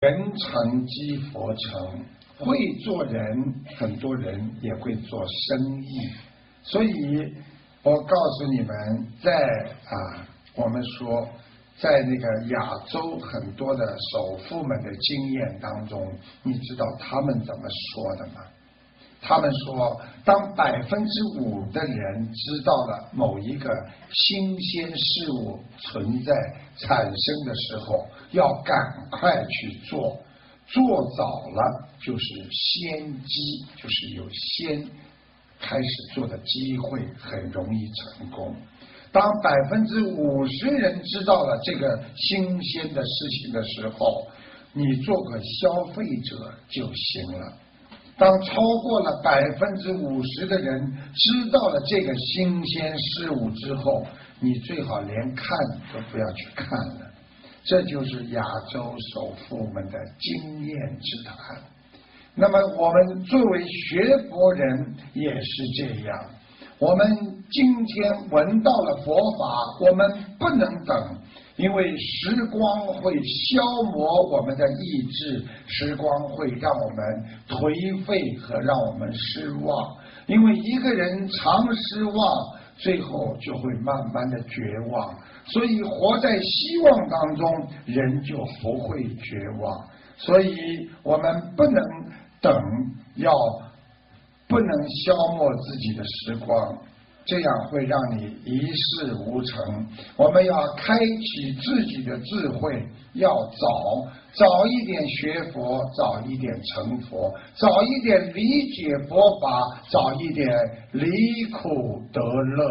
人成即佛成，会做人，很多人也会做生意。所以我告诉你们，我们说在那个亚洲很多的首富们的经验当中，你知道他们怎么说的吗？他们说，当5%的人知道了某一个新鲜事物存在产生的时候，要赶快去做，做早了就是先机，就是有先开始做的机会，很容易成功。当50%人知道了这个新鲜的事情的时候，你做个消费者就行了。当超过了50%的人知道了这个新鲜事物之后，你最好连看都不要去看了。这就是亚洲首富们的经验之谈。那么我们作为学佛人也是这样，我们今天闻到了佛法，我们不能等，因为时光会消磨我们的意志，时光会让我们颓废和让我们失望。因为一个人常失望，最后就会慢慢的绝望。所以活在希望当中，人就不会绝望。所以我们不能等，不能消磨自己的时光，这样会让你一事无成。我们要开启自己的智慧，要早一点学佛，早一点成佛，早一点理解佛法，早一点离苦得乐。